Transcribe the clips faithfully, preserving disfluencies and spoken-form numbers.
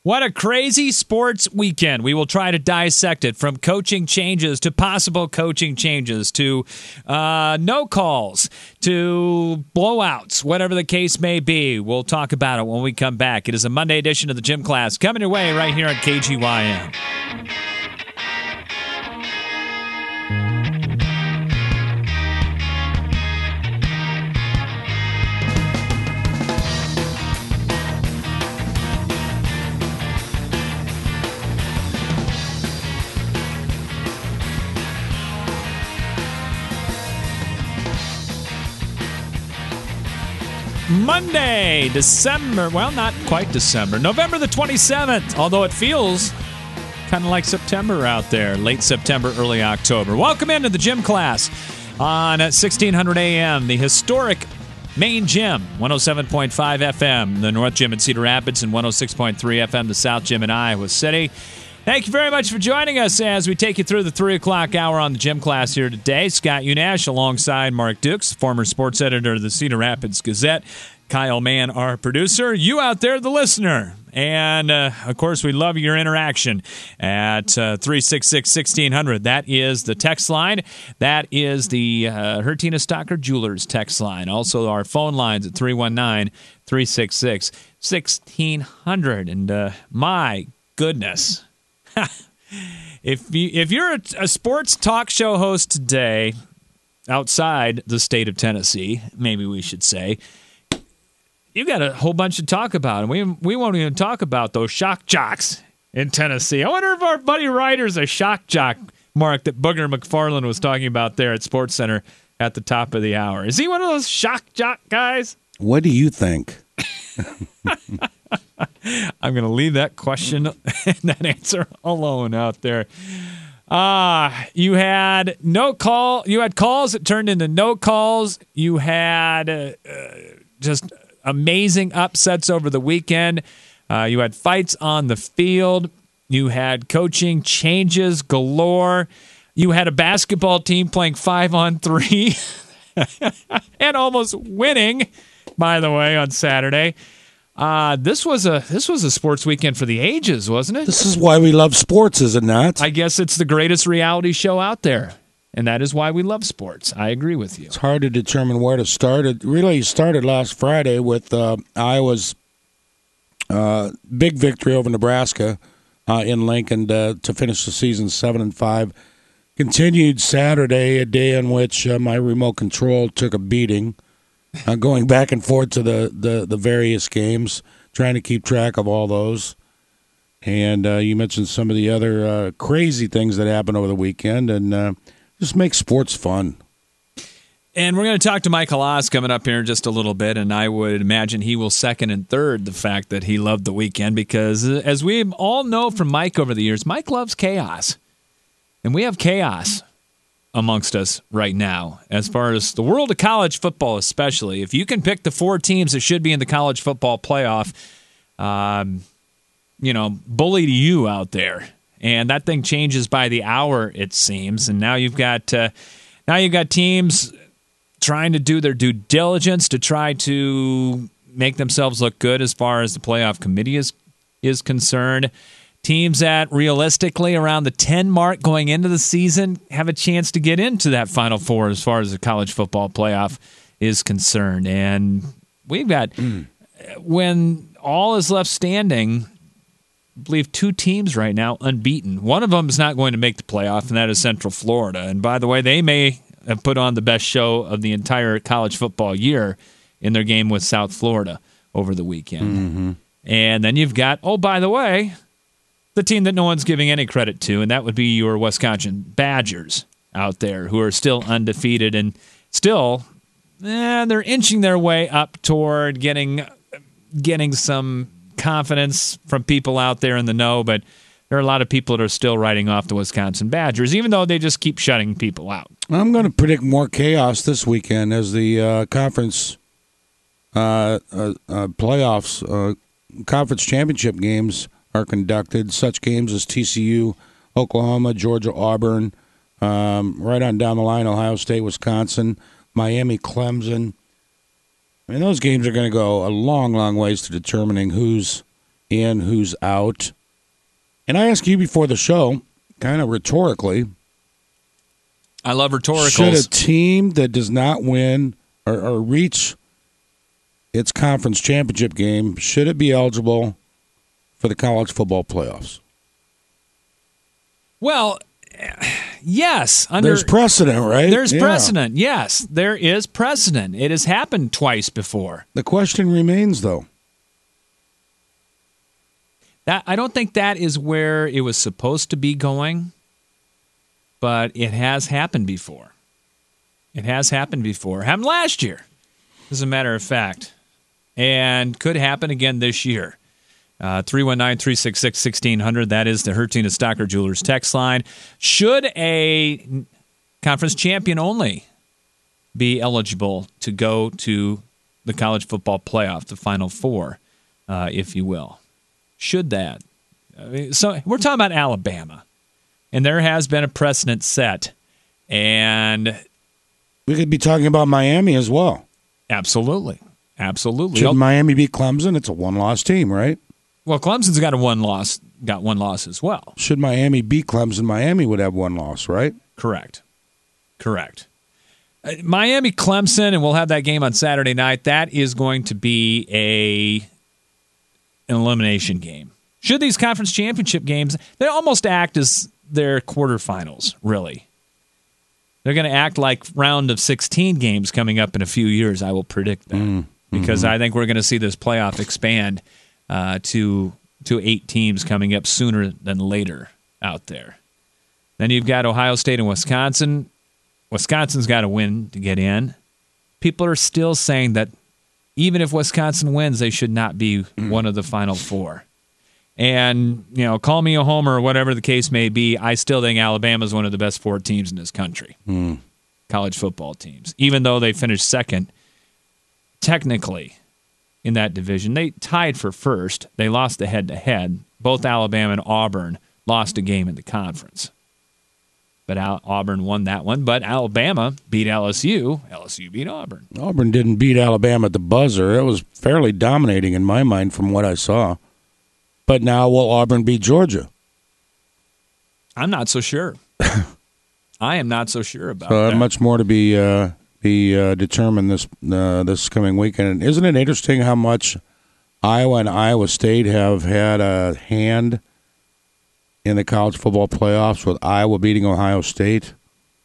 What a crazy sports weekend. We will try to dissect it, from coaching changes to possible coaching changes to uh, no calls to blowouts, whatever the case may be. We'll talk about it when we come back. It is a Monday edition of the Gym Class coming your way right here on K G Y M. Monday, December, well, not quite December, November the twenty-seventh, although it feels kind of like September out there, late September, early October. Welcome into the Gym Class on sixteen hundred A M, the historic main gym, one oh seven point five F M, the North Gym in Cedar Rapids, and one oh six point three F M, the South Gym in Iowa City. Thank you very much for joining us as we take you through the three o'clock hour on the Gym Class here today. Scott Unash alongside Mark Dukes, former sports editor of the Cedar Rapids Gazette. Kyle Mann, our producer. You out there, the listener. And, uh, of course, we love your interaction at uh, three six six, one six hundred. That is the text line. That is the uh, Hertina Stocker Jewelers text line. Also, our phone lines at three one nine, three six six, one six hundred. And, uh, my goodness. If, you, if you're a, a sports talk show host today outside the state of Tennessee, maybe we should say, you got a whole bunch to talk about, and we we won't even talk about those shock jocks in Tennessee. I wonder if our buddy Ryder's a shock jock, Mark, that Booger McFarland was talking about there at SportsCenter at the top of the hour. Is he one of those shock jock guys? What do you think? I'm going to leave that question and that answer alone out there. Ah, uh, you had no call. You had calls that turned into no calls. You had uh, uh, just amazing upsets over the weekend. Uh, you had fights on the field. You had coaching changes galore. You had a basketball team playing five on three and almost winning, by the way, on Saturday. Uh, this was a this was a sports weekend for the ages, wasn't it? This is why we love sports, is it not? I guess it's the greatest reality show out there, and that is why we love sports. I agree with you. It's hard to determine where to start. It really started last Friday with uh, Iowa's uh, big victory over Nebraska uh, in Lincoln to, to finish the season seven and five. Continued Saturday, a day in which uh, my remote control took a beating. Uh, going back and forth to the, the, the various games, trying to keep track of all those. And uh, you mentioned some of the other uh, crazy things that happened over the weekend, and uh, just make sports fun. And we're going to talk to Michael Oz coming up here in just a little bit, and I would imagine he will second and third the fact that he loved the weekend because, as we all know from Mike over the years, Mike loves chaos. And we have chaos amongst us right now, as far as the world of college football especially. If you can pick the four teams that should be in the college football playoff, um, you know, bully to you out there. And that thing changes by the hour, it seems. And now you've got uh, now you've got teams trying to do their due diligence to try to make themselves look good as far as the playoff committee is is concerned. Teams that realistically around the ten mark going into the season have a chance to get into that Final Four as far as the college football playoff is concerned. And we've got, mm. when all is left standing, I believe two teams right now unbeaten. One of them is not going to make the playoff, and that is Central Florida. And by the way, they may have put on the best show of the entire college football year in their game with South Florida over the weekend. Mm-hmm. And then you've got, oh, by the way, the team that no one's giving any credit to, and that would be your Wisconsin Badgers out there, who are still undefeated and still, eh, they're inching their way up toward getting getting some confidence from people out there in the know, but there are a lot of people that are still writing off the Wisconsin Badgers, even though they just keep shutting people out. I'm going to predict more chaos this weekend as the uh, conference uh, uh, uh, playoffs, uh, conference championship games are conducted. Such games as T C U, Oklahoma, Georgia, Auburn, um, right on down the line, Ohio State, Wisconsin, Miami, Clemson. I mean, those games are going to go a long, long ways to determining who's in, who's out. And I asked you before the show, kind of rhetorically, I love rhetoricals. should a team that does not win or, or reach its conference championship game, should it be eligible for the college football playoffs? Well, yes. Under, there's precedent, right? There's yeah. precedent, yes. There is precedent. It has happened twice before. The question remains, though. That I don't think that is where it was supposed to be going, but it has happened before. It has happened before. It happened last year, as a matter of fact, and could happen again this year. Uh, three one nine, three six six, one six zero zero. That is the Hertina Stocker Jewelers text line. Should a conference champion only be eligible to go to the college football playoff, the Final Four, uh, if you will? Should that? I mean, so we're talking about Alabama, and there has been a precedent set, and we could be talking about Miami as well. Absolutely, absolutely. Should Miami beat Clemson? It's a one-loss team, right? Well, Clemson's got a one loss, got one loss as well. Should Miami beat Clemson? Miami would have one loss, right? Correct, correct. Uh, Miami, Clemson, and we'll have that game on Saturday night. That is going to be a an elimination game. Should these conference championship games, they almost act as their quarterfinals, really. They're going to act like round of sixteen games coming up in a few years, I will predict that. Mm, because mm-hmm. I think we're going to see this playoff expand uh, to to eight teams coming up sooner than later out there. Then you've got Ohio State and Wisconsin. Wisconsin's got to win to get in. People are still saying that even if Wisconsin wins, they should not be one of the Final Four. And, you know, call me a homer or whatever the case may be, I still think Alabama's one of the best four teams in this country, mm. college football teams. Even though they finished second, technically, in that division. They tied for first. They lost the head-to-head. Both Alabama and Auburn lost a game in the conference. But Al- Auburn won that one. But Alabama beat L S U. L S U beat Auburn. Auburn didn't beat Alabama at the buzzer. It was fairly dominating in my mind from what I saw. But now will Auburn beat Georgia? I'm not so sure. I am not so sure about so that. Much more to be uh, be uh, determined this uh, this coming weekend. And isn't it interesting how much Iowa and Iowa State have had a hand in the college football playoffs, with Iowa beating Ohio State,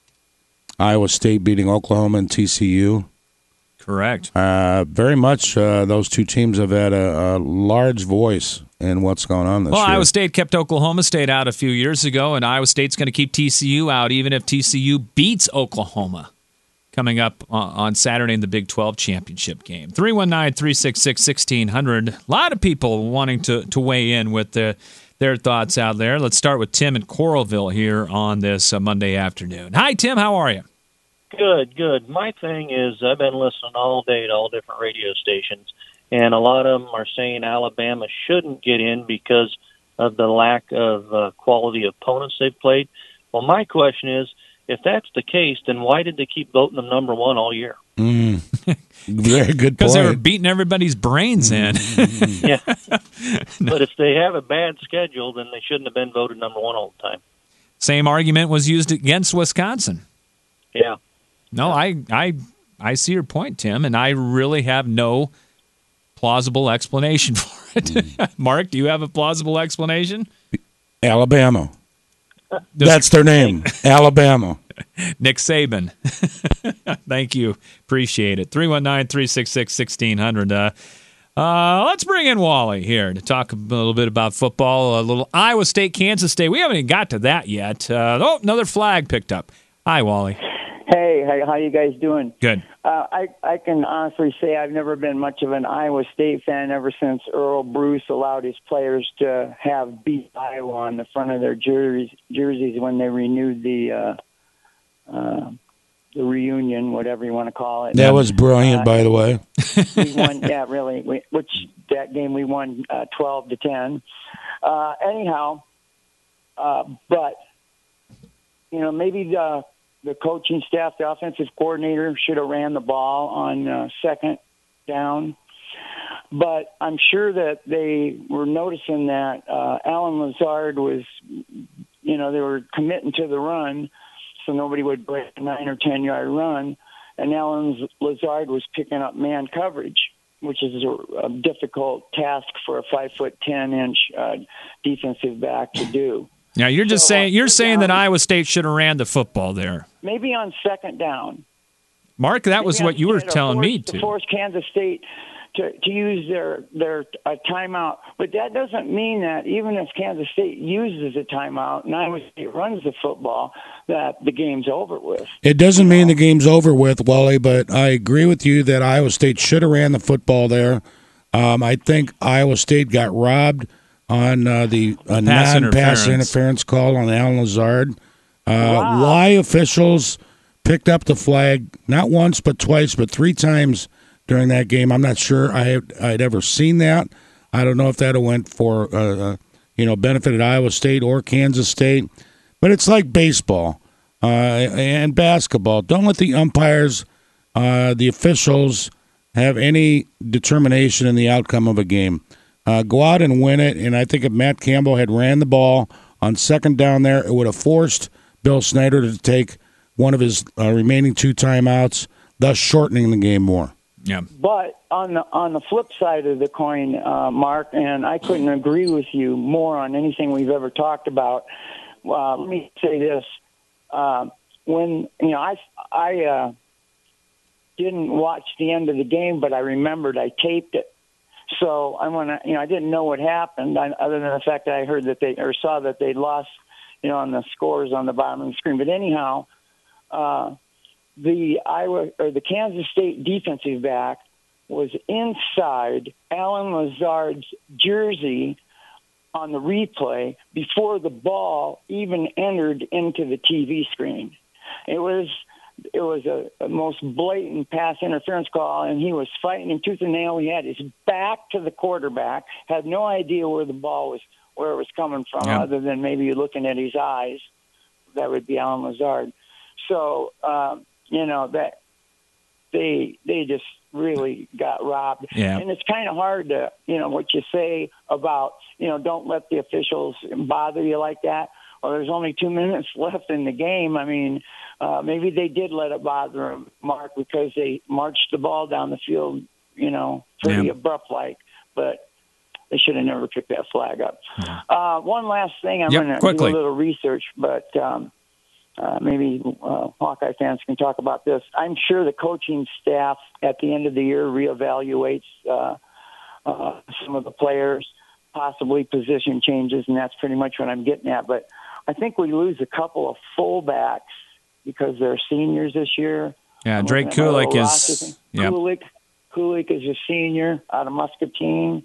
Iowa State beating Oklahoma and T C U? Correct. Uh, very much uh, those two teams have had a, a large voice in what's going on this well, year. Well, Iowa State kept Oklahoma State out a few years ago, and Iowa State's going to keep T C U out even if T C U beats Oklahoma coming up on Saturday in the Big twelve championship game. three one nine, three six six, one six zero zero. A lot of people wanting to, to weigh in with the, their thoughts out there. Let's start with Tim in Coralville here on this uh, Monday afternoon. Hi, Tim. How are you? Good, good. My thing is I've been listening all day to all different radio stations, and a lot of them are saying Alabama shouldn't get in because of the lack of uh, quality opponents they've played. Well, my question is, if that's the case, then why did they keep voting them number one all year? Mm. Very good point. Because they were beating everybody's brains in. Yeah. But if they have a bad schedule, then they shouldn't have been voted number one all the time. Same argument was used against Wisconsin. Yeah. No, I, I, I see your point, Tim, and I really have no plausible explanation for it. Mm. Mark, do you have a plausible explanation? Alabama. That's their name, Alabama. Nick Saban. Thank you. Appreciate it. three one nine, three six six, one six zero zero. Uh, uh, let's bring in Wally here to talk a little bit about football, a little Iowa State, Kansas State. We haven't even got to that yet. Uh, oh, another flag picked up. Hi, Wally. Hey, hey, how you guys doing? Good. Uh, I I can honestly say I've never been much of an Iowa State fan ever since Earl Bruce allowed his players to have beat Iowa on the front of their jerseys jerseys when they renewed the uh, uh, the reunion, whatever you want to call it. That was brilliant, uh, by the way. We won, yeah, really. We, which that game we won uh, twelve to ten. Uh, anyhow, uh, but you know maybe the. The coaching staff, the offensive coordinator, should have ran the ball on uh, second down. But I'm sure that they were noticing that uh, Alan Lazard was, you know, they were committing to the run, so nobody would break a nine or ten yard run. And Alan Lazard was picking up man coverage, which is a, a difficult task for a five foot ten inch uh, defensive back to do. Now you're just so, saying you're uh, saying down, that Iowa State should have ran the football there. Maybe on second down. Mark, that was maybe what you were telling force, me to. To force Kansas State to, to use their their uh, timeout. But that doesn't mean that even if Kansas State uses a timeout and Iowa State runs the football, that the game's over with. It doesn't you mean know? the game's over with, Wally, but I agree with you that Iowa State should have ran the football there. Um, I think Iowa State got robbed on uh, the uh, non-pass interference. interference call on Alan Lazard. Uh, wow. Why officials picked up the flag not once but twice, but three times during that game. I'm not sure I had, I'd ever seen that. I don't know if that went for uh, uh, you know benefited Iowa State or Kansas State, but it's like baseball uh, and basketball. Don't let the umpires, uh, the officials, have any determination in the outcome of a game. Uh, go out and win it. And I think if Matt Campbell had ran the ball on second down there, it would have forced Bill Snyder to take one of his uh, remaining two timeouts, thus shortening the game more. Yeah. But on the on the flip side of the coin, uh, Mark, and I couldn't agree with you more on anything we've ever talked about. Uh, let me say this: uh, when you know, I I uh, didn't watch the end of the game, but I remembered I taped it. So I want to, you know, I didn't know what happened, I, other than the fact that I heard that they or saw that they lost, you know, on the scores on the bottom of the screen. But anyhow, uh, the Iowa or the Kansas State defensive back was inside Alan Lazard's jersey on the replay before the ball even entered into the T V screen. It was. It was a, a most blatant pass interference call, and he was fighting him tooth and nail. He had his back to the quarterback, had no idea where the ball was, where it was coming from, yeah. other than maybe looking at his eyes. That would be Alan Lazard. So, um, you know, that they they just really got robbed. Yeah. And it's kind of hard to, you know, what you say about, you know, don't let the officials bother you like that. Well, there's only two minutes left in the game. I mean, uh, maybe they did let it bother them, Mark, because they marched the ball down the field, you know, pretty yeah. abrupt-like. But they should have never picked that flag up. Yeah. Uh, one last thing. I'm yep, going to do a little research, but um, uh, maybe uh, Hawkeye fans can talk about this. I'm sure the coaching staff at the end of the year reevaluates uh, uh, some of the players, possibly position changes, and that's pretty much what I'm getting at. But I think we lose a couple of fullbacks because they're seniors this year. Yeah, Drake Kulik is. Yep. Kulik, Kulik is a senior out of Muscatine,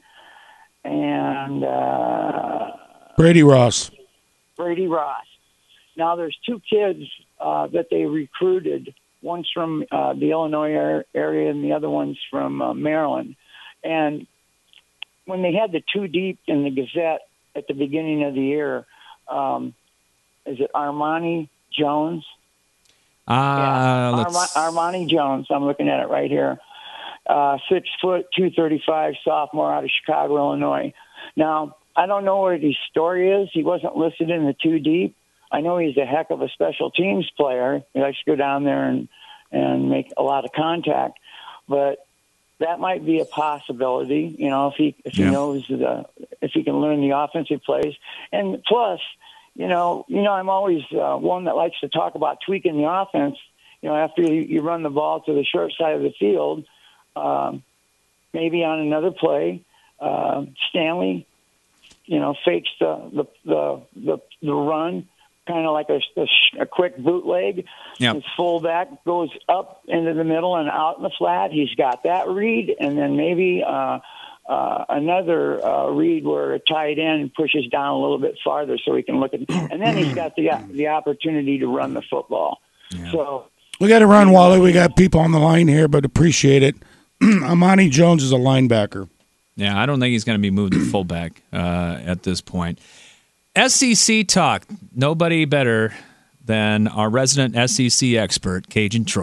and uh, Brady Ross. Brady Ross. Now there's two kids uh, that they recruited. One's from uh, the Illinois area, and the other one's from uh, Maryland. And when they had the two deep in the Gazette at the beginning of the year. Um, Is it Armani Jones? Uh, yeah. Arma- Armani Jones. I'm looking at it right here. Uh, six foot, two thirty-five, sophomore out of Chicago, Illinois. Now, I don't know what his story is. He wasn't listed in the two deep. I know he's a heck of a special teams player. He likes to go down there and, and make a lot of contact. But that might be a possibility, you know, if he if he yeah. knows the if he can learn the offensive plays. And plus, You know, you know, I'm always uh, one that likes to talk about tweaking the offense. You know, after you, you run the ball to the short side of the field, um, maybe on another play, uh, Stanley, you know, fakes the the the the, the run, kind of like a, a, a quick bootleg. Yep. His fullback goes up into the middle and out in the flat. He's got that read, and then maybe. Uh, Uh, another uh, read where a tight end pushes down a little bit farther so he can look at it. And then he's got the the opportunity to run the football. Yeah. So we got to run, Wally. We got people on the line here, but appreciate it. Amani Jones is a linebacker. Yeah, I don't think he's going to be moved to fullback uh, at this point. S E C talk. Nobody better than our resident S E C expert, Cajun Troy.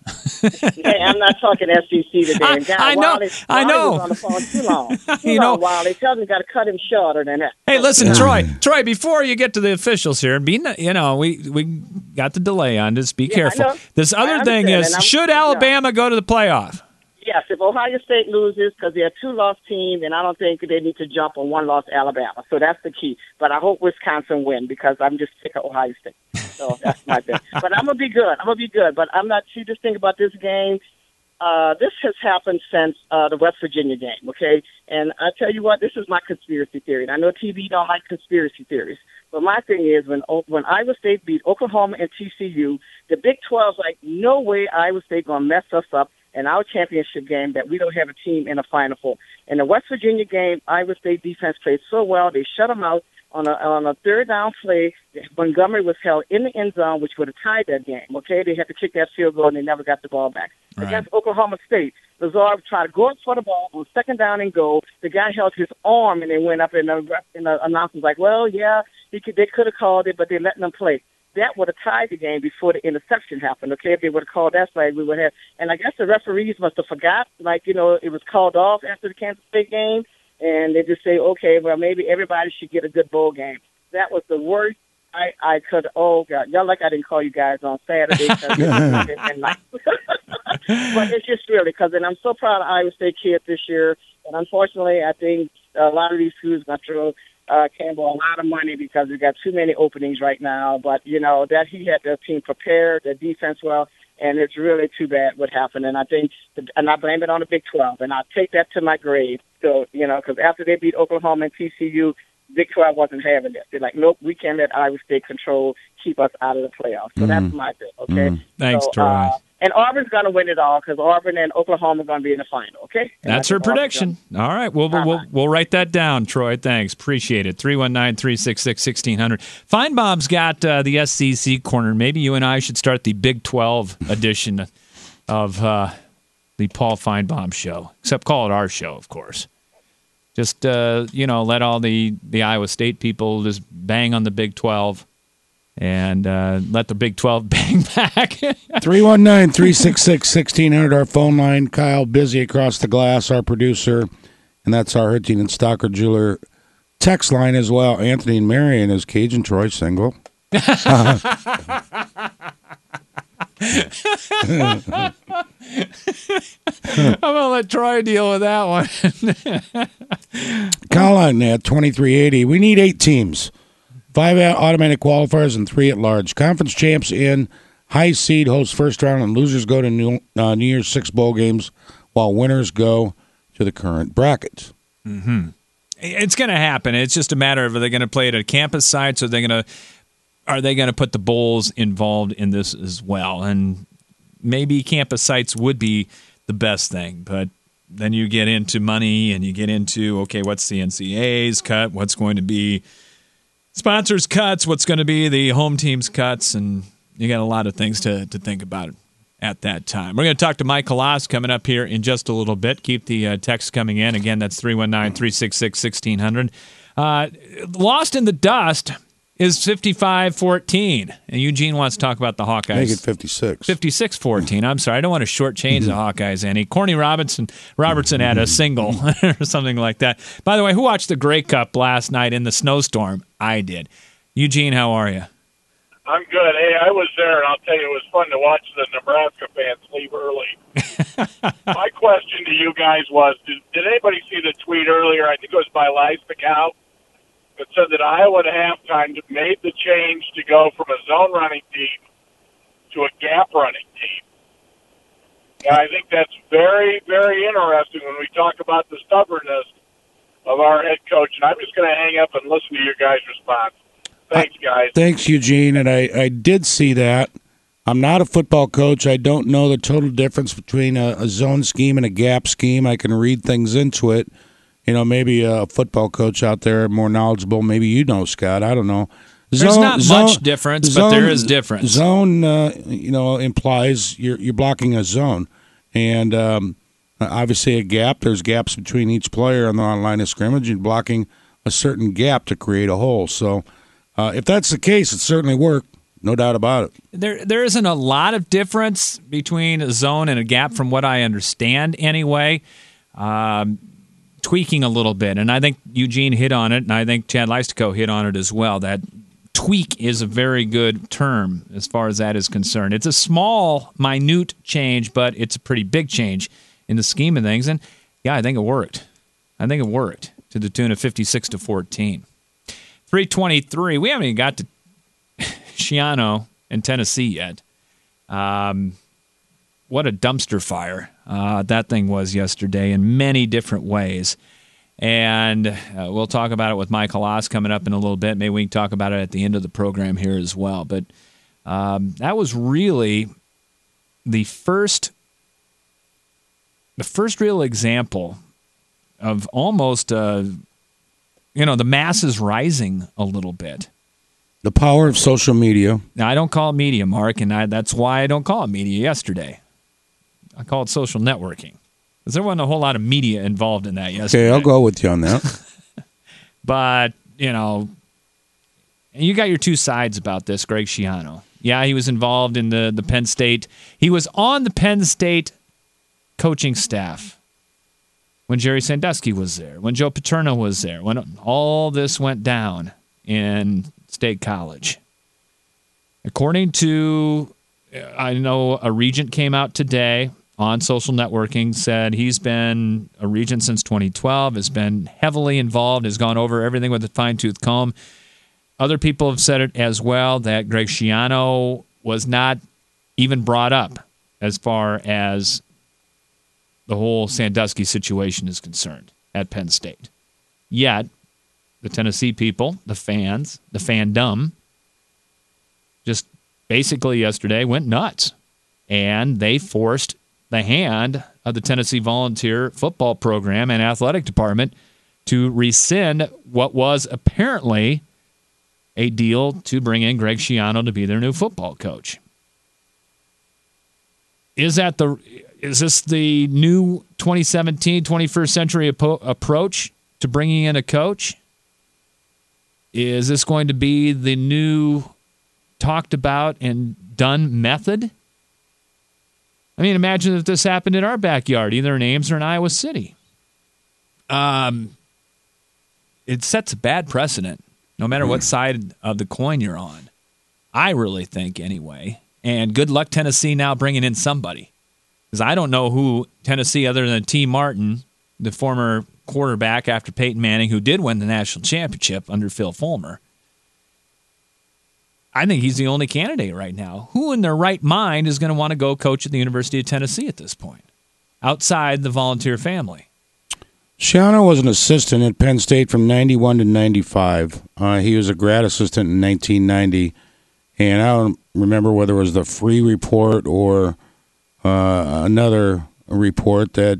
Hey, I'm not talking S E C today. I, And God, I know. Wiley, I know. Wiley was on the phone too long. Too You long, know- Wiley. Tell me, got to cut him shorter than that. Hey, listen, Troy. Troy, before you get to the officials here, be n- you know we we got the delay on this. Be Yeah, I careful. know. This I other thing understand, is, and I'm- should yeah. Alabama go to the playoff? Yes, if Ohio State loses, because they're a two-loss team, and I don't think they need to jump on one-loss Alabama. So that's the key. But I hope Wisconsin win because I'm just sick of Ohio State. So that's my thing. But I'm going to be good. I'm going to be good. But I'm not too just think about this game. Uh, this has happened since uh, the West Virginia game, okay? And I tell you what, this is my conspiracy theory. And I know T V don't like conspiracy theories. But my thing is when when Iowa State beat Oklahoma and T C U, the Big twelve's like, no way Iowa State going to mess us up in our championship game that we don't have a team in the Final Four. In the West Virginia game, Iowa State defense played so well, they shut them out on a, on a third down play. Montgomery was held in the end zone, which would have tied that game, okay? They had to kick that field goal, and they never got the ball back. Right. Against Oklahoma State, Lazar tried to go up for the ball on second down and goal. The guy held his arm, and they went up, and the, and the announcer was like, well, yeah, he could, they could have called it, but they let them play. That would have tied the game before the interception happened, okay? If they would have called that flag, we would have. And I guess the referees must have forgot, like, you know, it was called off after the Kansas State game, and they just say, okay, well, maybe everybody should get a good bowl game. That was the worst I, I could, oh, God. Y'all like I didn't call you guys on Saturday. and like, but it's just really, because and I'm so proud of Iowa State kids this year. And unfortunately, I think a lot of these schools are going to throw uh, Campbell a lot of money because we've got too many openings right now. But, you know, that he had the team prepared, the defense well, and it's really too bad what happened. And I think, and I blame it on the Big twelve, and I'll take that to my grave. So, you know, because after they beat Oklahoma and T C U, Big twelve wasn't having it. They're like, nope, we can't let Iowa State control, keep us out of the playoffs. So mm. that's my thing, okay? Mm. Thanks, so, Troy. Uh, and Auburn's going to win it all because Auburn and Oklahoma are going to be in the final, okay? And that's her prediction. All right, we'll, we'll, we'll, we'll write that down, Troy. Thanks. Appreciate it. three one nine, three six six, one six zero zero. Feinbaum's got uh, the S E C corner. Maybe you and I should start the Big twelve edition of uh, the Paul Feinbaum show, except call it our show, of course. Just, uh, you know, let all the, the Iowa State people just bang on the Big twelve and uh, let the Big twelve bang back. three one nine, three six six, one six zero zero, our phone line. Kyle Busy across the glass, our producer. And that's our Herting and Stocker Jeweler text line as well. Anthony and Marion is Cajun Troy single. I'm gonna let Troy deal with that one. Colin at twenty-three eighty. We need eight teams, five automatic qualifiers and three at large. Conference champs in, high seed host first round, and losers go to New, uh, New Year's Six bowl games, while winners go to the current brackets. Mm-hmm. It's going to happen. It's just a matter of are they going to play it at campus sites, or are they going to are they going to put the bowls involved in this as well? And maybe campus sites would be the best thing, but then you get into money and you get into, okay, what's the N C A A's cut? What's going to be sponsors' cuts? What's going to be the home team's cuts? And you got a lot of things to, to think about at that time. We're going to talk to Mike Halas coming up here in just a little bit. Keep the uh, text coming in. Again, that's three one nine, three six six, one six zero zero. Uh, lost in the dust is fifty-five fourteen, and Eugene wants to talk about the Hawkeyes. Make it fifty-six. fifty-six fourteen. I'm sorry, I don't want to shortchange the Hawkeyes any. Corny Robinson Robertson had a single or something like that. By the way, who watched the Grey Cup last night in the snowstorm? I did. Eugene, how are you? I'm good. Hey, I was there, and I'll tell you, it was fun to watch the Nebraska fans leave early. My question to you guys was, did, did anybody see the tweet earlier? I think it was by Lice the Cow. It said that Iowa at halftime made the change to go from a zone running team to a gap running team. And I think that's very, very interesting when we talk about the stubbornness of our head coach. And I'm just going to hang up and listen to your guys' response. Thanks, guys. Thanks, Eugene. And I, I did see that. I'm not a football coach. I don't know the total difference between a, a zone scheme and a gap scheme. I can read things into it. You know, maybe a football coach out there more knowledgeable. Maybe you know, Scott. I don't know. Zone, There's not zone, much difference, zone, but there is difference. Zone, uh, you know, implies you're you're blocking a zone, and um, obviously a gap. There's gaps between each player on the line of scrimmage, and blocking a certain gap to create a hole. So, uh, if that's the case, it certainly worked. No doubt about it. There, there isn't a lot of difference between a zone and a gap, from what I understand, anyway. Um, tweaking a little bit, and I think Eugene hit on it, and I think Chad Leistico hit on it as well. That tweak is a very good term as far as that is concerned. It's a small, minute change, but it's a pretty big change in the scheme of things. And yeah, I think it worked. I think it worked to the tune of fifty-six to fourteen. three twenty-three. We haven't even got to Schiano and Tennessee yet. Um, what a dumpster fire uh, that thing was yesterday in many different ways. And uh, we'll talk about it with Mike Halas coming up in a little bit. Maybe we can talk about it at the end of the program here as well. But um, that was really the first, the first real example of almost, uh, you know, the masses rising a little bit. The power of social media. Now, I don't call it media, Mark, and I, that's why I don't call it media yesterday. I call it social networking. Because there wasn't a whole lot of media involved in that yesterday. Okay, I'll go with you on that. But, you know, you got your two sides about this, Greg Schiano. Yeah, he was involved in the, the Penn State. He was on the Penn State coaching staff when Jerry Sandusky was there, when Joe Paterno was there, when all this went down in State College. According to, I know a regent came out today on social networking, said he's been a regent since twenty twelve, has been heavily involved, has gone over everything with a fine-tooth comb. Other people have said it as well, that Greg Schiano was not even brought up as far as the whole Sandusky situation is concerned at Penn State. Yet, the Tennessee people, the fans, the fandom, just basically yesterday went nuts. And they forced the hand of the Tennessee Volunteer Football Program and Athletic Department to rescind what was apparently a deal to bring in Greg Schiano to be their new football coach. Is that the is this the new twenty seventeen, twenty-first century apo- approach to bringing in a coach? Is this going to be the new talked about and done method? I mean, imagine if this happened in our backyard, either in Ames or in Iowa City. Um, it sets a bad precedent, no matter what side of the coin you're on. I really think, anyway. And good luck, Tennessee, now bringing in somebody. Because I don't know who Tennessee, other than T. Martin, the former quarterback after Peyton Manning, who did win the national championship under Phil Fulmer. I think he's the only candidate right now. Who in their right mind is going to want to go coach at the University of Tennessee at this point, outside the Volunteer family? Schiano was an assistant at Penn State from ninety-one to ninety-five. Uh, he was a grad assistant in nineteen ninety, and I don't remember whether it was the Free Report or uh, another report that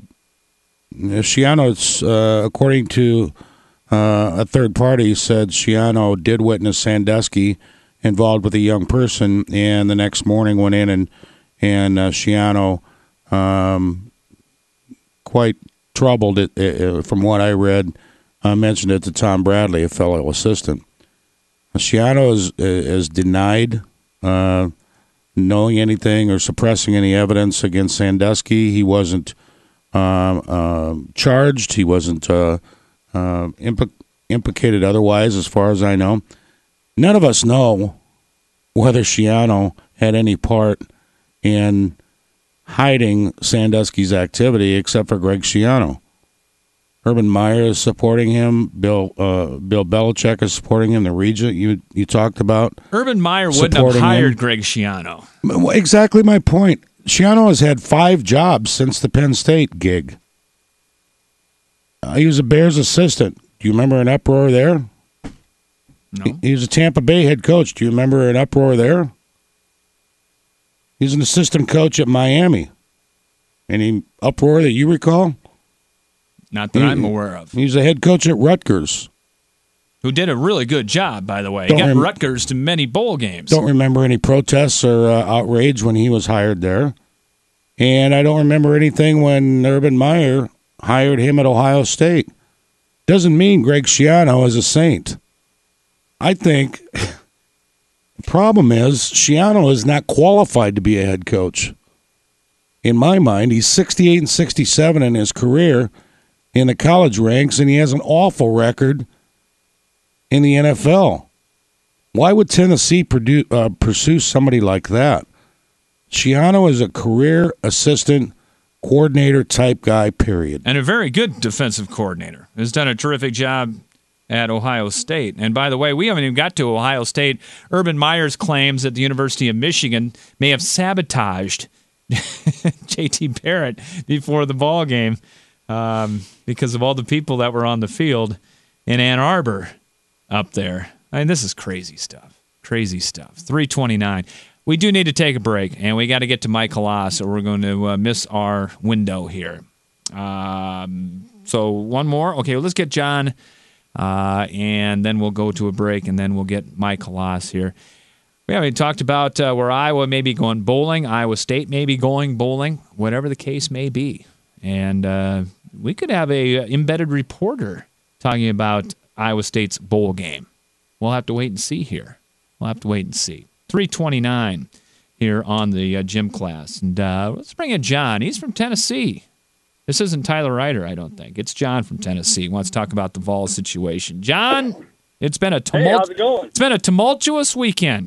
Schiano, uh, according to uh, a third party, said Schiano did witness Sandusky involved with a young person, and the next morning went in and and uh, Schiano, um, quite troubled, it, it, from what I read, uh, mentioned it to Tom Bradley, a fellow assistant. Schiano is, is denied uh, knowing anything or suppressing any evidence against Sandusky. He wasn't uh, uh, charged. He wasn't uh, uh, impl- implicated otherwise, as far as I know. None of us know whether Schiano had any part in hiding Sandusky's activity, except for Greg Schiano. Urban Meyer is supporting him. Bill uh, Bill Belichick is supporting him. The regent you you talked about. Urban Meyer wouldn't have hired him. Greg Schiano. Exactly my point. Schiano has had five jobs since the Penn State gig. Uh, he was a Bears assistant. Do you remember an uproar there? No. He, he was a Tampa Bay head coach. Do you remember an uproar there? He's an assistant coach at Miami. Any uproar that you recall? Not that he, I'm aware of. He's a head coach at Rutgers. Who did a really good job, by the way. Don't Got rem- Rutgers to many bowl games. Don't remember any protests or uh, outrage when he was hired there. And I don't remember anything when Urban Meyer hired him at Ohio State. Doesn't mean Greg Schiano is a saint. I think Problem is, Schiano is not qualified to be a head coach. In my mind, he's sixty-eight and sixty-seven in his career in the college ranks, and he has an awful record in the N F L. Why would Tennessee produ- uh, pursue somebody like that? Schiano is a career assistant coordinator type guy, period. And a very good defensive coordinator. Has done a terrific job at Ohio State. And by the way, we haven't even got to Ohio State. Urban Meyer's claims that the University of Michigan may have sabotaged J T Barrett before the ball game um, because of all the people that were on the field in Ann Arbor up there. I mean, this is crazy stuff. Crazy stuff. three twenty-nine. We do need to take a break, and we got to get to Mike Halas, or we're going to uh, miss our window here. Um, so one more. Okay, well, let's get John, uh, and then we'll go to a break, and then we'll get Mike Halas here. We haven't talked about uh, where Iowa may be going bowling, Iowa State may be going bowling, whatever the case may be. And uh, we could have a uh, embedded reporter talking about Iowa State's bowl game. We'll have to wait and see here. We'll have to wait and see. three twenty-nine here on the uh, gym class. And uh, let's bring in John. He's from Tennessee. This isn't Tyler Ryder, I don't think. It's John from Tennessee. He wants to talk about the Vol situation. John, it's been a tumult- Hey, how's it going? It's been a tumultuous weekend.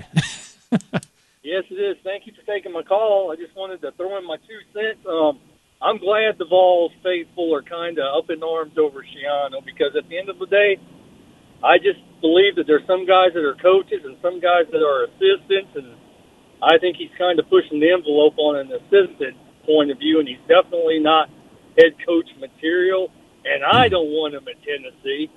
Yes, it is. Thank you for taking my call. I just wanted to throw in my two cents. Um, I'm glad the Vols faithful are kind of up in arms over Schiano because at the end of the day, I just believe that there's some guys that are coaches and some guys that are assistants, and I think he's kind of pushing the envelope on an assistant point of view, and he's definitely not head coach material, and I don't want him at Tennessee.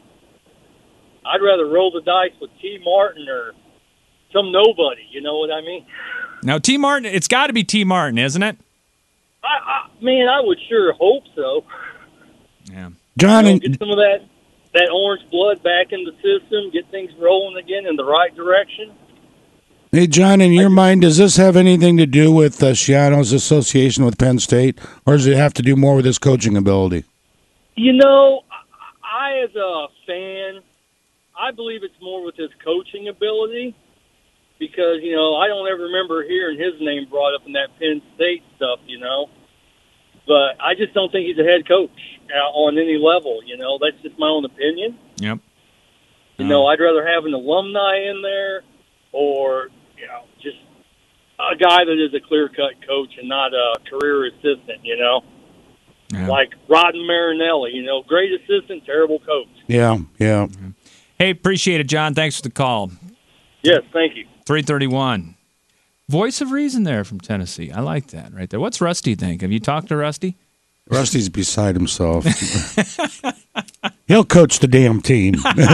I'd rather roll the dice with T. Martin or some nobody, you know what I mean? Now, T. Martin, it's got to be T. Martin, isn't it? I, I man, I would sure hope so. Yeah. John, You know, and, get some of that, that orange blood back in the system, get things rolling again in the right direction. hey, John, in your mind, does this have anything to do with uh, Schiano's association with Penn State, or does it have to do more with his coaching ability? You know, I, as a fan, I believe it's more with his coaching ability because, you know, I don't ever remember hearing his name brought up in that Penn State stuff, you know. But I just don't think he's a head coach uh, on any level, you know. That's just my own opinion. Yep. You know, I'd rather have an alumni in there or, you know, just a guy that is a clear-cut coach and not a career assistant, you know. Yeah. Like Rodden Marinelli, you know, great assistant, terrible coach. Yeah, yeah. Hey, appreciate it, John. Thanks for the call. Yes, thank you. three thirty-one. Voice of reason there from Tennessee. I like that right there. What's Rusty think? Have you talked to Rusty? Rusty's beside himself. He'll coach the damn team.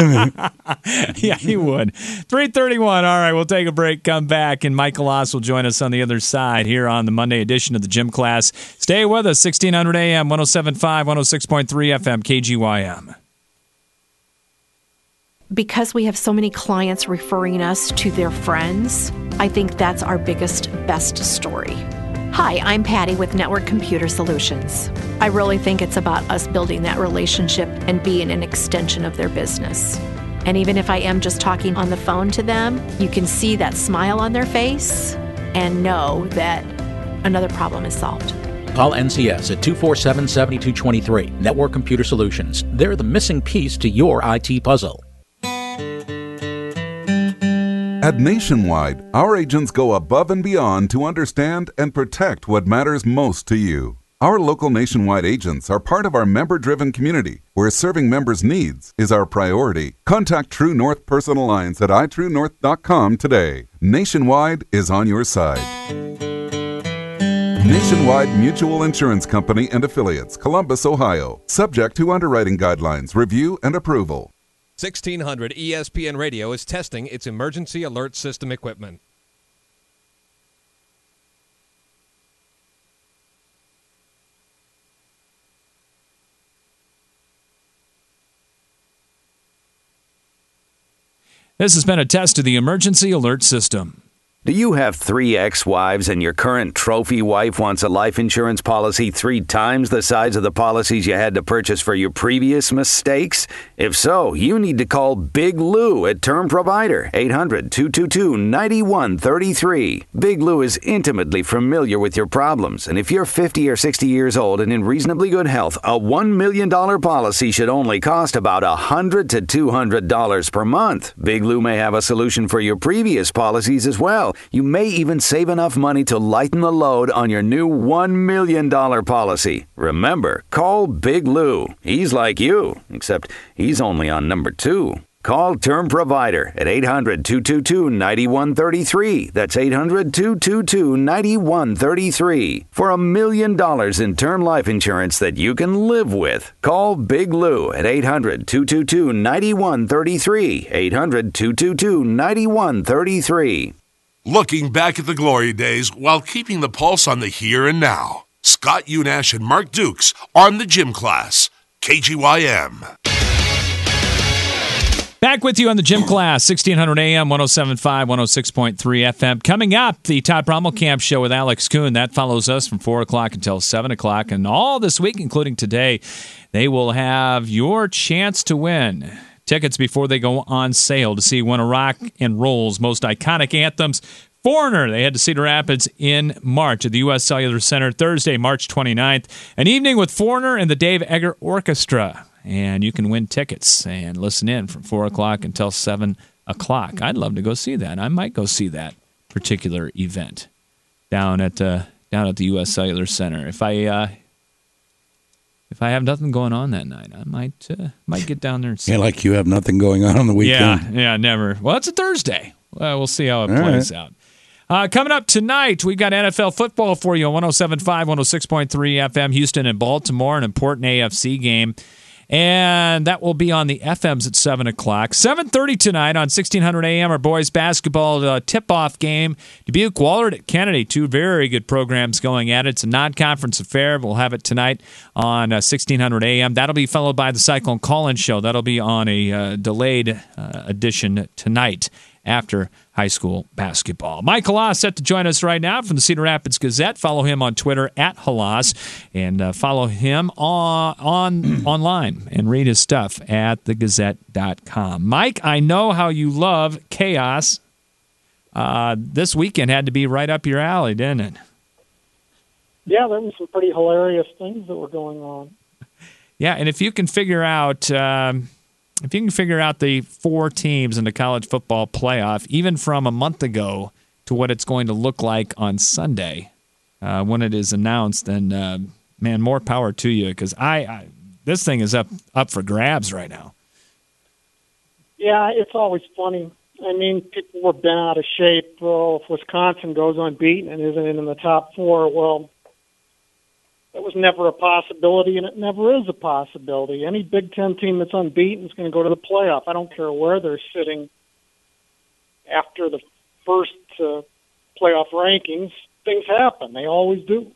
Yeah, he would. three thirty-one. All right, we'll take a break, come back, and Mike Halas will join us on the other side here on the Monday edition of the Gym Class. Stay with us, sixteen hundred A M, one oh seven point five, one oh six point three F M, K G Y M. Because we have so many clients referring us to their friends, I think that's our biggest, best story. Hi, I'm Patty with Network Computer Solutions. I really think it's about us building that relationship and being an extension of their business. And even if I am just talking on the phone to them, you can see that smile on their face and know that another problem is solved. Call N C S at two four seven, seven two two three. Network Computer Solutions. They're the missing piece to your I T puzzle. At Nationwide, our agents go above and beyond to understand and protect what matters most to you. Our local Nationwide agents are part of our member-driven community, where serving members' needs is our priority. Contact True North Personal Lines at i true north dot com today. Nationwide is on your side. Nationwide Mutual Insurance Company and Affiliates, Columbus, Ohio. Subject to underwriting guidelines, review, and approval. sixteen hundred E S P N Radio is testing its emergency alert system equipment. This has been a test of the emergency alert system. Do you have three ex-wives and your current trophy wife wants a life insurance policy three times the size of the policies you had to purchase for your previous mistakes? If so, you need to call Big Lou at Term Provider, eight hundred, two two two, nine one three three. Big Lou is intimately familiar with your problems, and if you're fifty or sixty years old and in reasonably good health, a one million dollars policy should only cost about one hundred to two hundred dollars per month. Big Lou may have a solution for your previous policies as well. You may even save enough money to lighten the load on your new one million dollars policy. Remember, call Big Lou. He's like you, except he's only on number two. Call Term Provider at eight hundred, two two two, nine one three three. That's eight hundred, two two two, nine one three three. For a million dollars in term life insurance that you can live with. Call Big Lou at eight hundred, two two two, nine one three three. eight hundred, two two two, nine one three three. Looking back at the glory days while keeping the pulse on the here and now. Scott Unash and Mark Dukes on the Gym Class. K G Y M. Back with you on the Gym Class, sixteen hundred A M, one oh seven point five, one oh six point three F M. Coming up, the Todd Brommelkamp Show with Alex Kuhn. That follows us from four o'clock until seven o'clock. And all this week, including today, they will have your chance to win tickets before they go on sale to see one of Rock and Roll's most iconic anthems, Foreigner. They head to Cedar Rapids in March at the U S Cellular Center, Thursday, March twenty-ninth. An evening with Foreigner and the Dave Egger Orchestra. And you can win tickets and listen in from four o'clock until seven o'clock. I'd love to go see that. I might go see that particular event down at uh, down at the U S Cellular Center. If I uh, if I have nothing going on that night, I might uh, might get down there and see. Yeah, like you have nothing going on on the weekend. Yeah, yeah, never. Well, it's a Thursday. Well, we'll see how it All plays right. out. Uh, coming up tonight, we've got N F L football for you on one oh seven point five, one oh six point three F M. Houston and Baltimore, an important A F C game. And that will be on the F Ms at seven o'clock. seven thirty tonight on sixteen hundred A M, our boys basketball uh, tip-off game. Dubuque, Wahlert at Kennedy, two very good programs going at it. It's a non-conference affair. We'll have it tonight on uh, sixteen hundred A M. That'll be followed by the Cyclone Call-In Show. That'll be on a uh, delayed uh, edition tonight after high school basketball. Mike Halas set to join us right now from the Cedar Rapids Gazette. Follow him on Twitter at Halas, and uh, follow him on, on online and read his stuff at the gazette dot com. Mike, I know how you love chaos. Uh, this weekend had to be right up your alley, didn't it? Yeah, there were some pretty hilarious things that were going on. Yeah, and if you can figure out... Um, If you can figure out the four teams in the college football playoff, even from a month ago to what it's going to look like on Sunday uh, when it is announced, then, uh, man, more power to you, because I, I this thing is up, up for grabs right now. Yeah, it's always funny. I mean, people were bent out of shape. Well, if Wisconsin goes unbeaten and isn't in the top four, well, that was never a possibility, and it never is a possibility. Any Big Ten team that's unbeaten is going to go to the playoff. I don't care where they're sitting after the first uh, playoff rankings. Things happen. They always do.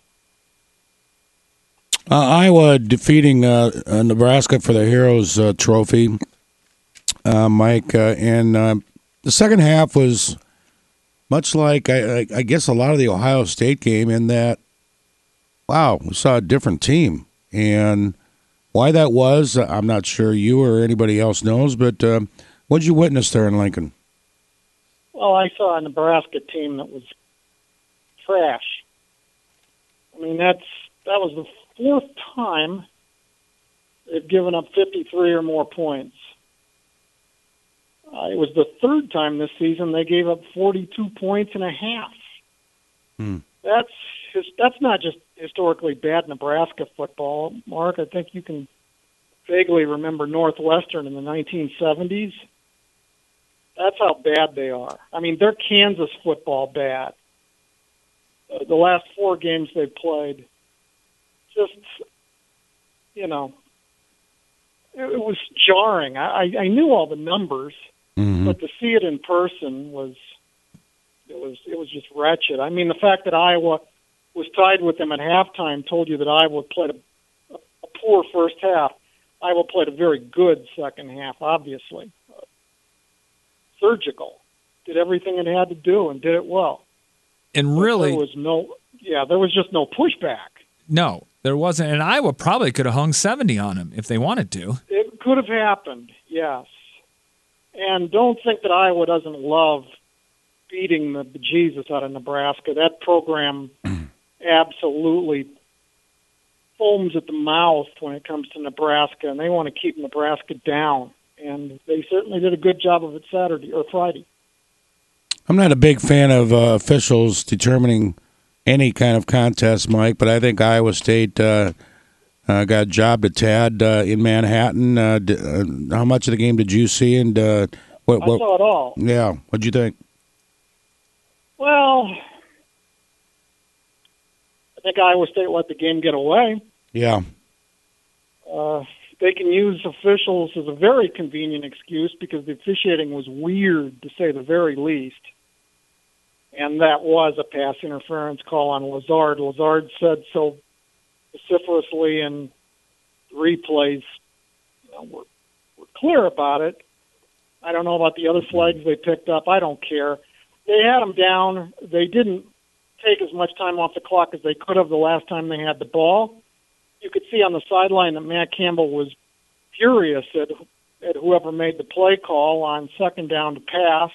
Uh, Iowa defeating uh, uh, Nebraska for the Heroes uh, Trophy, uh, Mike. Uh, and uh, the second half was much like, I, I, I guess, a lot of the Ohio State game in that, wow, we saw a different team. And why that was, I'm not sure you or anybody else knows, but uh, what did you witness there in Lincoln? Well, I saw a Nebraska team that was trash. I mean, that's that was the fourth time they've given up fifty-three or more points. Uh, it was the third time this season they gave up forty-two points and a half. Hmm. That's that's not just historically bad Nebraska football, Mark. I think you can vaguely remember Northwestern in the nineteen seventies. That's how bad they are. I mean, they're Kansas football bad. Uh, the last four games they've played, just, you know, it, it was jarring. I, I knew all the numbers, mm-hmm. but to see it in person was, it was, it was just wretched. I mean, the fact that Iowa was tied with them at halftime told you that Iowa played a, a poor first half. Iowa played a very good second half, obviously. Uh, surgical. did everything it had to do and did it well. And But really, there was no, yeah, there was just no pushback. no, there wasn't. And Iowa probably could have hung seventy on him if they wanted to. It could have happened, yes. And don't think that Iowa doesn't love beating the bejesus out of Nebraska. That program absolutely foams at the mouth when it comes to Nebraska, and they want to keep Nebraska down. And they certainly did a good job of it Saturday or Friday. I'm not a big fan of uh, officials determining any kind of contest, Mike, but I think Iowa State uh, uh, got jobbed a tad uh, in Manhattan. Uh, d- uh, how much of the game did you see? And uh, what, what, I saw it all. Yeah, what'd you think? Well, I think Iowa State let the game get away. Yeah. Uh, they can use officials as a very convenient excuse because the officiating was weird, to say the very least. And that was a pass interference call on Lazard. Lazard said so vociferously in replays. You know, we're, we're clear about it. I don't know about the other flags they picked up. I don't care. They had them down. They didn't take as much time off the clock as they could have the last time they had the ball. You could see on the sideline that Matt Campbell was furious at, at whoever made the play call on second down to pass.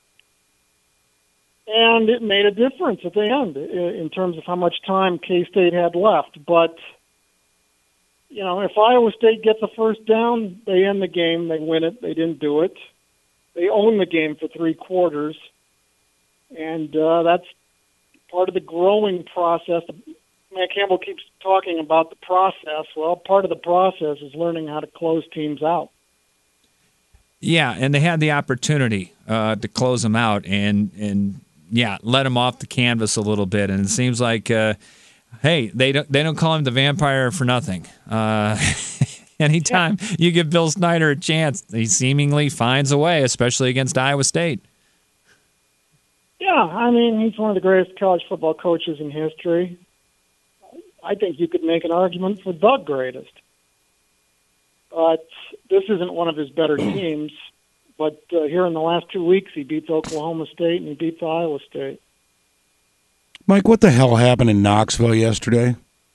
And it made a difference at the end in terms of how much time K-State had left. But, you know, if Iowa State gets a first down, they end the game, they win it. They didn't do it. They own the game for three quarters. And uh, that's part of the growing process. Matt Campbell keeps talking about the process. Well, part of the process is learning how to close teams out. Yeah, and they had the opportunity uh, to close them out and, and yeah, let them off the canvas a little bit. And it seems like, uh, hey, they don't they don't call him the vampire for nothing. Uh, anytime yeah. you give Bill Snyder a chance, he seemingly finds a way, especially against Iowa State. Yeah, I mean, he's one of the greatest college football coaches in history. I think you could make an argument for the greatest. But this isn't one of his better teams. But uh, here in the last two weeks, he beats Oklahoma State and he beats Iowa State. Mike, what the hell happened in Knoxville yesterday?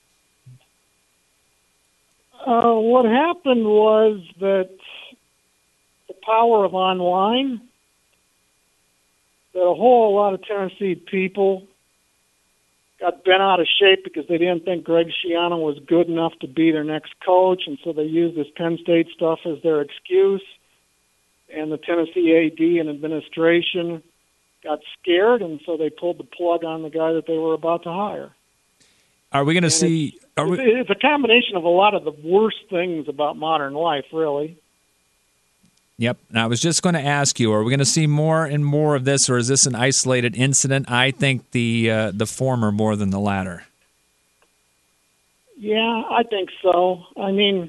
Uh, what happened was that the power of online, that a whole lot of Tennessee people got bent out of shape because they didn't think Greg Schiano was good enough to be their next coach, and so they used this Penn State stuff as their excuse. And the Tennessee A D and administration got scared, and so they pulled the plug on the guy that they were about to hire. Are we going to see... It's, are we... it's a combination of a lot of the worst things about modern life, really. Yep. And I was just going to ask you, are we going to see more and more of this, or is this an isolated incident? I think the uh, the former more than the latter. Yeah, I think so. I mean,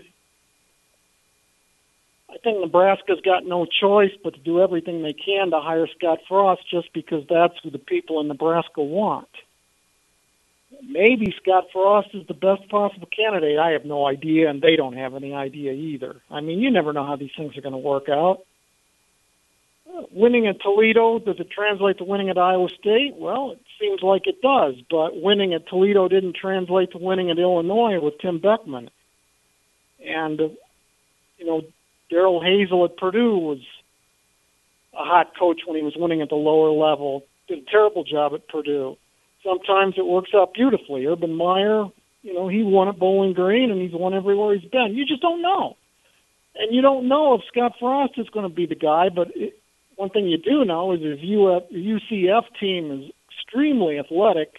I think Nebraska's got no choice but to do everything they can to hire Scott Frost just because that's who the people in Nebraska want. Maybe Scott Frost is the best possible candidate. I have no idea, and they don't have any idea either. I mean, you never know how these things are going to work out. Uh, winning at Toledo, does it translate to winning at Iowa State? Well, it seems like it does, but winning at Toledo didn't translate to winning at Illinois with Tim Beckman. And, uh, you know, Darrell Hazel at Purdue was a hot coach when he was winning at the lower level. Did a terrible job at Purdue. Sometimes it works out beautifully. Urban Meyer, you know, he won at Bowling Green, and he's won everywhere he's been. You just don't know. And you don't know if Scott Frost is going to be the guy, but it, one thing you do know is his U C F team is extremely athletic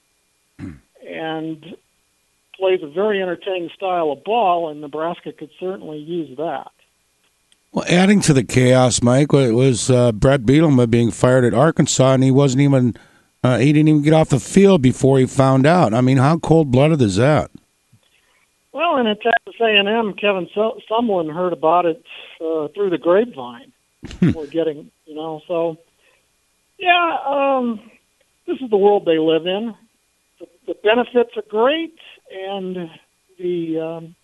and plays a very entertaining style of ball, and Nebraska could certainly use that. Well, adding to the chaos, Mike, was uh, Brett Bielema being fired at Arkansas, and he wasn't even uh, he didn't even get off the field before he found out. I mean, how cold-blooded is that? Well, and at Texas A and M, Kevin Sumlin heard about it uh, through the grapevine. We're getting, you know, so yeah, um, this is the world they live in. The, the benefits are great, and the um,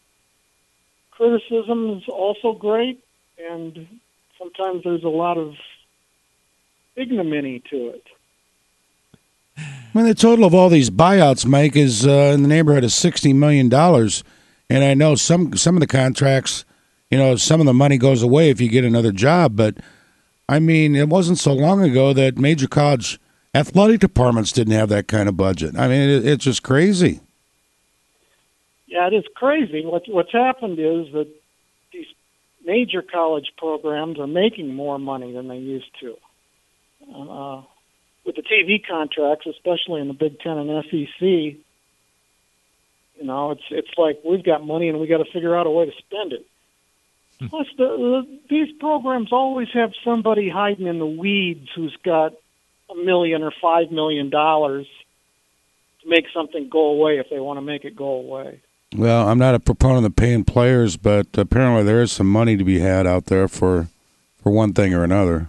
criticism is also great. And sometimes there's a lot of ignominy to it. I mean, the total of all these buyouts, Mike, is uh, in the neighborhood of sixty million dollars. And I know some some of the contracts, you know, some of the money goes away if you get another job. But, I mean, it wasn't so long ago that major college athletic departments didn't have that kind of budget. I mean, it, it's just crazy. Yeah, it is crazy. What, what's happened is that these major college programs are making more money than they used to. Uh, with the T V contracts, especially in the Big Ten and S E C, you know, it's it's like we've got money and we got to figure out a way to spend it. Hmm. Plus, the, the, these programs always have somebody hiding in the weeds who's got a million or five million dollars to make something go away if they want to make it go away. Well, I'm not a proponent of paying players, but apparently there is some money to be had out there for for one thing or another.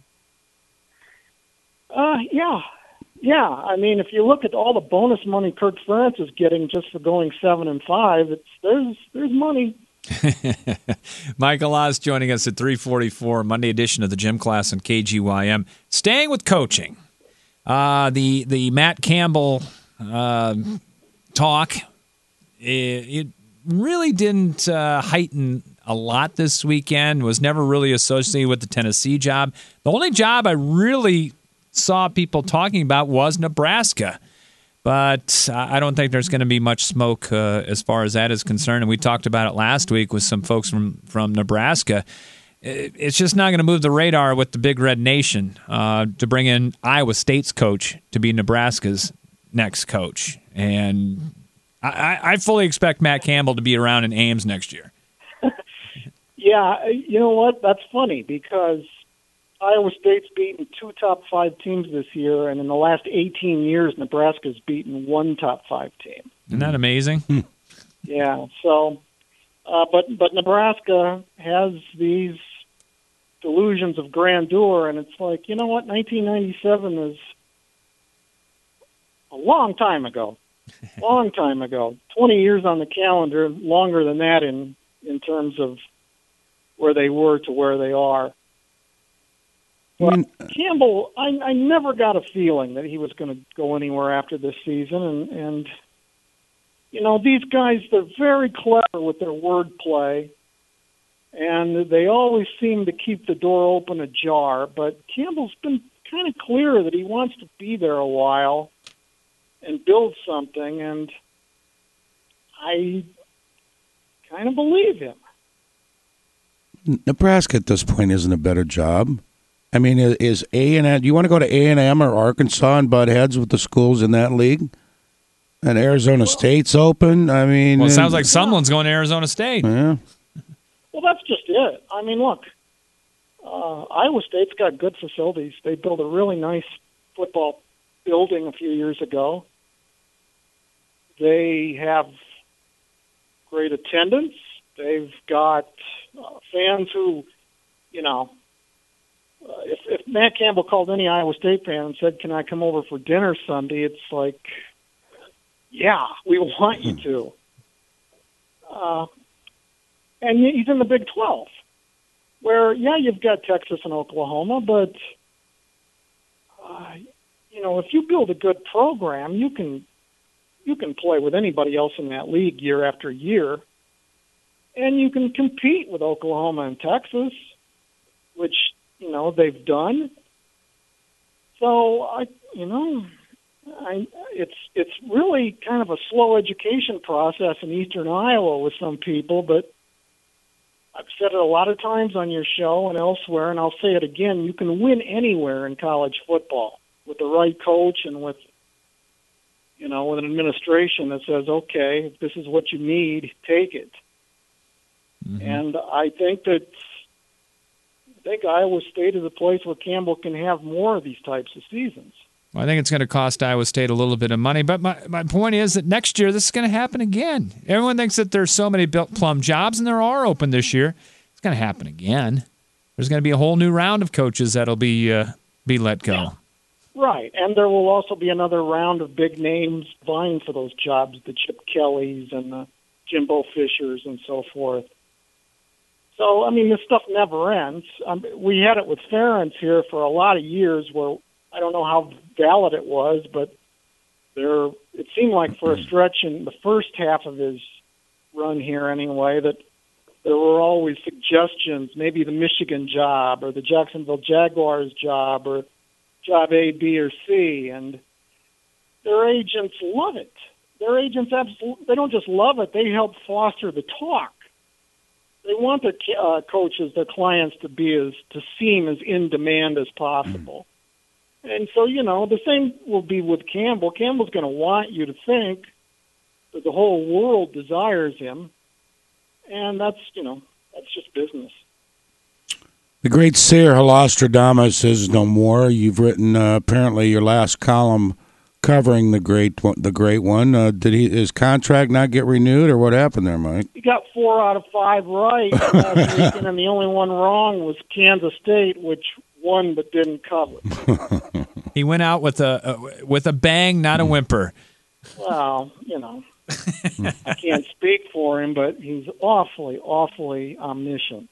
Uh, yeah. Yeah, I mean, if you look at all the bonus money Kirk Ferentz is getting just for going seven and five, it's there's there's money. Michael Oz joining us at three forty-four, Monday edition of the Gym Class on K G Y M. Staying with coaching, uh, the the Matt Campbell uh, talk, it, it really didn't uh, heighten a lot this weekend. Was never really associated with the Tennessee job. The only job I really saw people talking about was Nebraska, but I don't think there's going to be much smoke uh, as far as that is concerned. And we talked about it last week with some folks from, from Nebraska. It's just not going to move the radar with the Big Red Nation uh, to bring in Iowa State's coach to be Nebraska's next coach. And I, I fully expect Matt Campbell to be around in Ames next year. Yeah, you know what? That's funny because Iowa State's beaten two top five teams this year, and in the last eighteen years, Nebraska's beaten one top five team. Isn't that amazing? Yeah. So, uh, but but Nebraska has these delusions of grandeur, and it's like, you know what? nineteen ninety-seven is a long time ago. Long time ago. Twenty years on the calendar, longer than that in in terms of where they were to where they are. Well, Campbell, I, I never got a feeling that he was going to go anywhere after this season. And, and, you know, these guys, they're very clever with their wordplay, and they always seem to keep the door open ajar. But Campbell's been kind of clear that he wants to be there a while and build something, and I kind of believe him. Nebraska at this point isn't a better job. I mean, is A and M? Do you want to go to A and M or Arkansas and butt heads with the schools in that league? And Arizona well, State's open. I mean, well, it sounds like someone's going to Arizona State. Yeah. Well, that's just it. I mean, look, uh, Iowa State's got good facilities. They built a really nice football building a few years ago. They have great attendance. They've got uh, fans who, you know. Uh, if, if Matt Campbell called any Iowa State fan and said, "Can I come over for dinner Sunday?" it's like, yeah, we want you to. Uh, and he's in the Big twelve, where, yeah, you've got Texas and Oklahoma, but, uh, you know, if you build a good program, you can you can play with anybody else in that league year after year, and you can compete with Oklahoma and Texas, which, you know, they've done. So, I, you know, I, it's it's really kind of a slow education process in eastern Iowa with some people, but I've said it a lot of times on your show and elsewhere, and I'll say it again, you can win anywhere in college football with the right coach and with, you know, with an administration that says, okay, if this is what you need, take it. Mm-hmm. And I think that I think Iowa State is a place where Campbell can have more of these types of seasons. Well, I think it's going to cost Iowa State a little bit of money, but my, my point is that next year this is going to happen again. Everyone thinks that there's so many built plum jobs, and there are open this year. It's going to happen again. There's going to be a whole new round of coaches that'll be uh, be let go. Yeah. Right, and there will also be another round of big names vying for those jobs, the Chip Kellys and the Jimbo Fishers and so forth. So, I mean, this stuff never ends. Um, we had it with Ferentz here for a lot of years where I don't know how valid it was, but there it seemed like for a stretch in the first half of his run here anyway that there were always suggestions, maybe the Michigan job or the Jacksonville Jaguars job or job A, B, or C, and their agents love it. Their agents, absolutely, they don't just love it, they help foster the talk. They want their uh, coaches, their clients to be as, to seem as in demand as possible. And so, you know, the same will be with Campbell. Campbell's going to want you to think that the whole world desires him, and that's, you know, that's just business. The great Seer Holostradamus is no more. You've written uh, apparently your last column covering the great one, the great one. Uh, did he his contract not get renewed, or what happened there, Mike? He got four out of five right last weekend, and the only one wrong was Kansas State, which won but didn't cover. He went out with a uh, with a bang, not a whimper. Well, you know, I can't speak for him, but he's awfully, awfully omniscient.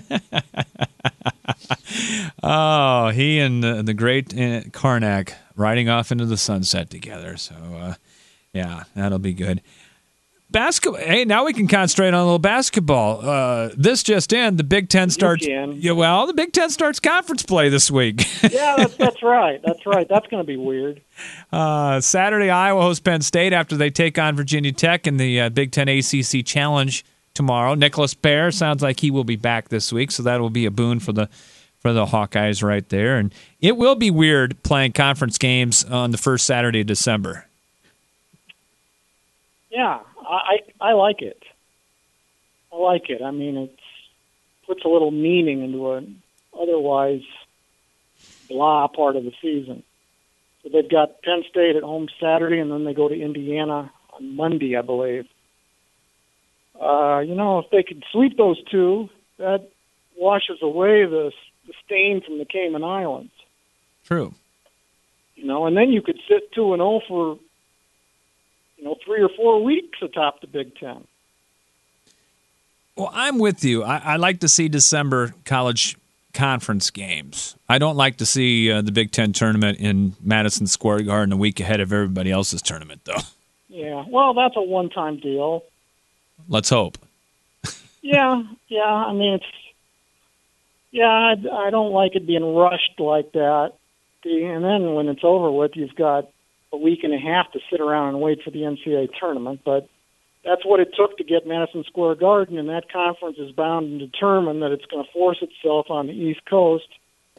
Oh, he and the, the great uh, Karnak riding off into the sunset together. So, uh, yeah, that'll be good. Basketball. Hey, now we can concentrate on a little basketball. Uh, this just in: the Big Ten starts. Yeah, well, the Big Ten starts conference play this week. Yeah, that's, that's right. That's right. That's going to be weird. Uh, Saturday, Iowa hosts Penn State after they take on Virginia Tech in the uh, Big Ten A C C Challenge tomorrow. Nicholas Baer sounds like he will be back this week, so that will be a boon for the for the Hawkeyes right there. And it will be weird playing conference games on the first Saturday of December. Yeah, I I like it. I like it. I mean, it puts a little meaning into an otherwise blah part of the season. So they've got Penn State at home Saturday, and then they go to Indiana on Monday, I believe. Uh, you know, if they could sweep those two, that washes away the, the stain from the Cayman Islands. True. You know, and then you could sit two and zero for, you know, three or four weeks atop the Big Ten. Well, I'm with you. I, I like to see December college conference games. I don't like to see uh, the Big Ten tournament in Madison Square Garden a week ahead of everybody else's tournament, though. Yeah, well, that's a one-time deal. Let's hope. yeah, yeah. I mean, it's yeah. I, I don't like it being rushed like that. And then when it's over with, you've got a week and a half to sit around and wait for the N C double A tournament. But that's what it took to get Madison Square Garden, and that conference is bound and determined that it's going to force itself on the East Coast.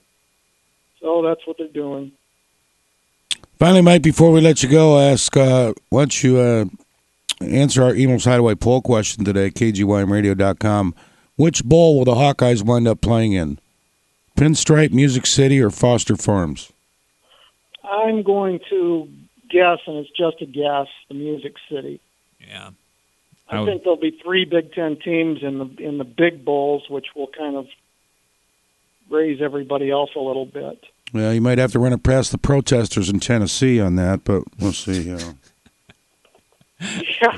So that's what they're doing. Finally, Mike, before we let you go, ask, uh, why don't you uh, answer our Emos Hideaway poll question today, K G Y M radio dot com. Which bowl will the Hawkeyes wind up playing in? Pinstripe, Music City, or Foster Farms? I'm going to guess, and it's just a guess, the Music City. Yeah. I, I would... think there'll be three Big Ten teams in the in the big bowls, which will kind of raise everybody else a little bit. Well, you might have to run it past the protesters in Tennessee on that, but we'll see. Yeah, yeah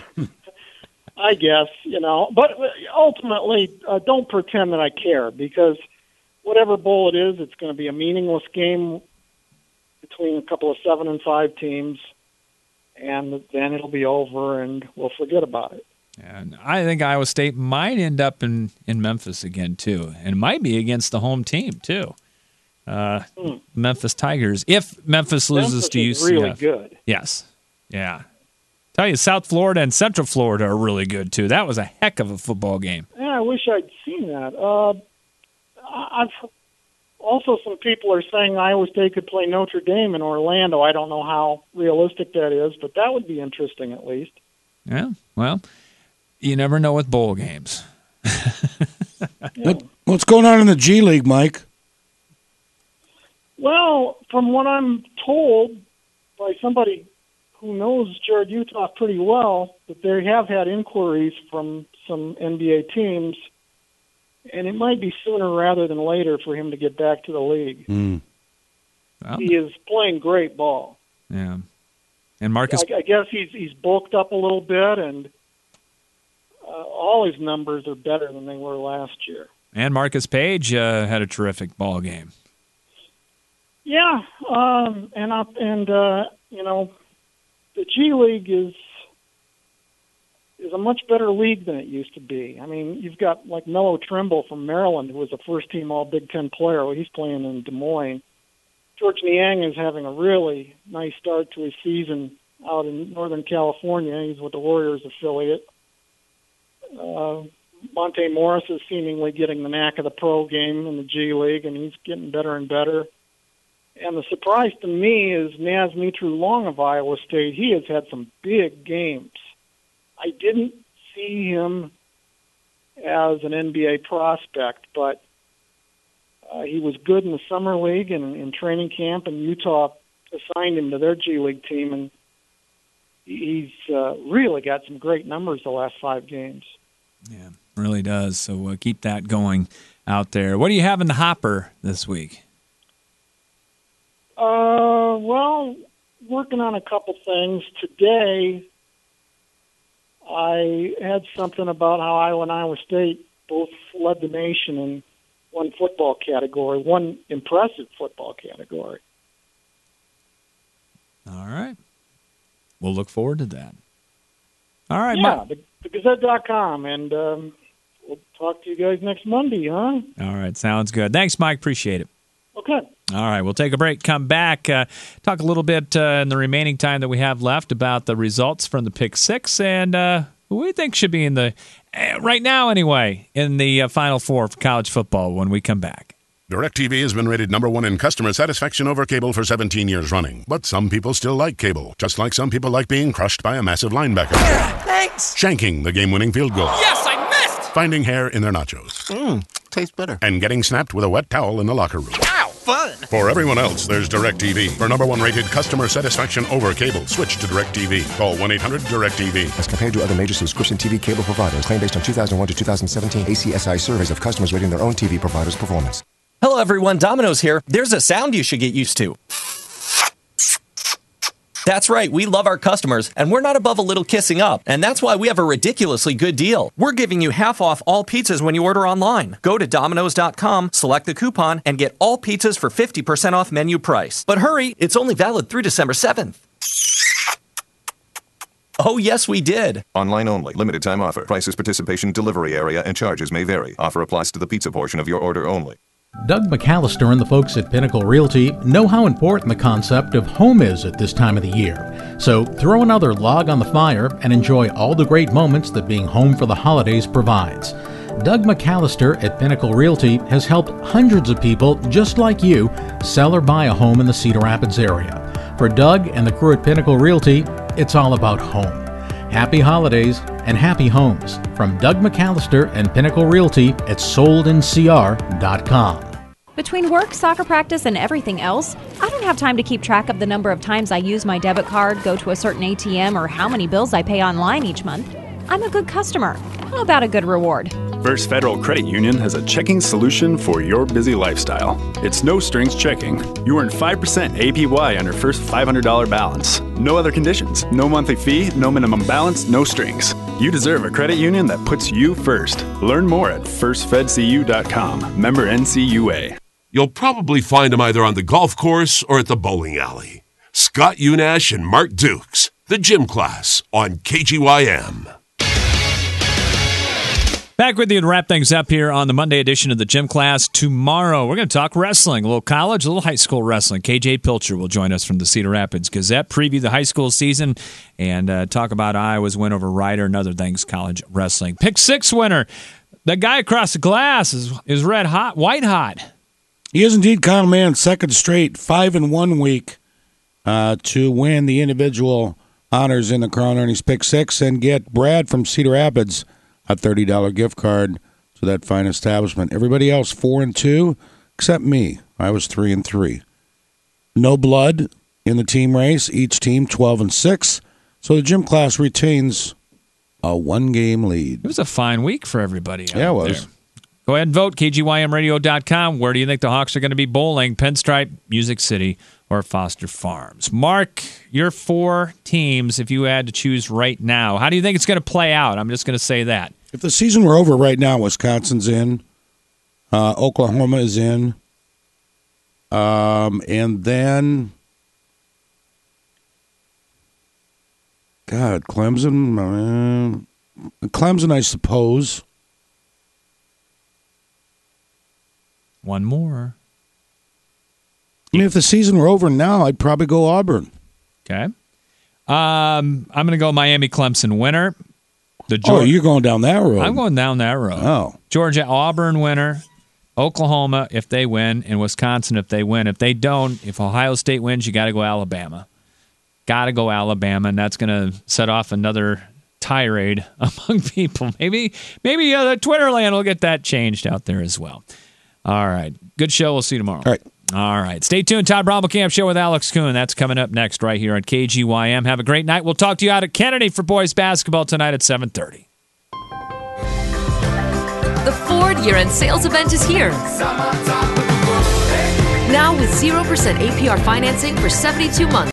I guess, you know. But ultimately, uh, don't pretend that I care, because whatever bowl it is, it's going to be a meaningless game between a couple of seven and five teams, and then it'll be over, and we'll forget about it. And I think Iowa State might end up in, in Memphis again, too, and might be against the home team, too. Uh, hmm. Memphis Tigers. If Memphis loses Memphis to U C F. Is really good. Yes. Yeah. Tell you, South Florida and Central Florida are really good, too. That was a heck of a football game. Yeah, I wish I'd seen that. Uh, I've also, some people are saying Iowa State could play Notre Dame in Orlando. I don't know how realistic that is, but that would be interesting at least. Yeah, well, you never know with bowl games. Yeah. What, what's going on in the G League, Mike? Well, from what I'm told by somebody who knows Jared Utah pretty well, that they have had inquiries from some N B A teams, and it might be sooner rather than later for him to get back to the league. Mm. Well, he is playing great ball. Yeah. And Marcus... I, I guess he's he's bulked up a little bit, and all his numbers are better than they were last year. And Marcus Page uh, had a terrific ball game. Yeah, um, and I, and uh, you know, the G League is is a much better league than it used to be. I mean, you've got like Mello Trimble from Maryland, who was a first-team All-Big Ten player. Well, he's playing in Des Moines. George Niang is having a really nice start to his season out in Northern California. He's with the Warriors affiliate. Uh, Monte Morris is seemingly getting the knack of the pro game in the G League, and he's getting better and better. And the surprise to me is Naz Mitru Long of Iowa State. He has had some big games. I didn't see him as an N B A prospect, but uh, he was good in the summer league and in training camp, and Utah assigned him to their G League team, and he's uh, really got some great numbers the last five games. Yeah, really does. So uh, keep that going out there. What do you have in the hopper this week? Uh, well, working on a couple things. Today, I had something about how Iowa and Iowa State both led the nation in one football category, one impressive football category. All right. We'll look forward to that. All right, yeah, Mike. the, the Gazette dot com, and um, we'll talk to you guys next Monday, huh? All right, sounds good. Thanks, Mike. Appreciate it. Okay. All right, we'll take a break, come back, uh, talk a little bit uh, in the remaining time that we have left about the results from the Pick Six and uh, who we think should be in the, uh, right now anyway, in the uh, Final Four for college football when we come back. DirecTV has been rated number one in customer satisfaction over cable for seventeen years running. But some people still like cable, just like some people like being crushed by a massive linebacker. Thanks! Shanking the game-winning field goal. Yes, I missed! Finding hair in their nachos. Mmm, tastes better. And getting snapped with a wet towel in the locker room. Ow, fun! For everyone else, there's DirecTV. For number one rated customer satisfaction over cable, switch to DirecTV. Call one eight hundred direct T V. As compared to other major subscription T V cable providers, claim based on two thousand one to two thousand seventeen A C S I surveys of customers rating their own T V provider's performance. Hello everyone, Domino's here. There's a sound you should get used to. That's right, we love our customers, and we're not above a little kissing up. And that's why we have a ridiculously good deal. We're giving you half off all pizzas when you order online. Go to Domino's dot com, select the coupon, and get all pizzas for fifty percent off menu price. But hurry, it's only valid through December seventh. Oh, yes, we did. Online only. Limited time offer. Prices, participation, delivery area, and charges may vary. Offer applies to the pizza portion of your order only. Doug McAllister and the folks at Pinnacle Realty know how important the concept of home is at this time of the year. So throw another log on the fire and enjoy all the great moments that being home for the holidays provides. Doug McAllister at Pinnacle Realty has helped hundreds of people just like you sell or buy a home in the Cedar Rapids area. For Doug and the crew at Pinnacle Realty, it's all about home. Happy holidays and happy homes from Doug McAllister and Pinnacle Realty at sold in C R dot com. Between work, soccer practice, and everything else, I don't have time to keep track of the number of times I use my debit card, go to a certain A T M, or how many bills I pay online each month. I'm a good customer. How about a good reward? First Federal Credit Union has a checking solution for your busy lifestyle. It's no strings checking. You earn five percent A P Y on your first five hundred dollars balance. No other conditions. No monthly fee, no minimum balance, no strings. You deserve a credit union that puts you first. Learn more at first fed c u dot com. Member N C U A. You'll probably find them either on the golf course or at the bowling alley. Scott Unash and Mark Dukes, the gym class on K G Y M. Back with you to wrap things up here on the Monday edition of the Gym Class. Tomorrow, we're going to talk wrestling, a little college, a little high school wrestling. K J Pilcher will join us from the Cedar Rapids Gazette, preview the high school season, and uh, talk about Iowa's win over Rider and other things college wrestling. Pick six winner. The guy across the glass is, is red hot, white hot. He is indeed, Kyle Mann, second straight, five in one week uh, to win the individual honors in the Crown Earnings Pick Six and get Brad from Cedar Rapids a thirty dollars gift card to that fine establishment. Everybody else four and two, except me. I was three and three. No blood in the team race. Each team twelve and six. So the gym class retains a one-game lead. It was a fine week for everybody. Yeah, it was. There. Go ahead and vote, K G Y M radio dot com. Where do you think the Hawks are going to be bowling? Pinstripe, Music City, or Foster Farms? Mark, your four teams, if you had to choose right now, how do you think it's going to play out? I'm just going to say that. If the season were over right now, Wisconsin's in. Uh, Oklahoma is in. Um, and then, God, Clemson. Uh, Clemson, I suppose. One more. I mean, if the season were over now, I'd probably go Auburn. Okay. Um, I'm going to go Miami Clemson winner. The Oh, Georgia, you're going down that road. I'm going down that road. Oh. Georgia Auburn winner. Oklahoma if they win, and Wisconsin if they win. If they don't, if Ohio State wins, you got to go Alabama. Got to go Alabama, and that's going to set off another tirade among people. Maybe, maybe uh, the Twitter land will get that changed out there as well. All right, good show. We'll see you tomorrow. All right. All right. Stay tuned. Todd Brommelkamp Show with Alex Kuhn. That's coming up next right here on K G Y M. Have a great night. We'll talk to you out at Kennedy for boys basketball tonight at seven thirty. The Ford year-end sales event is here. Now with zero percent A P R financing for seventy-two months.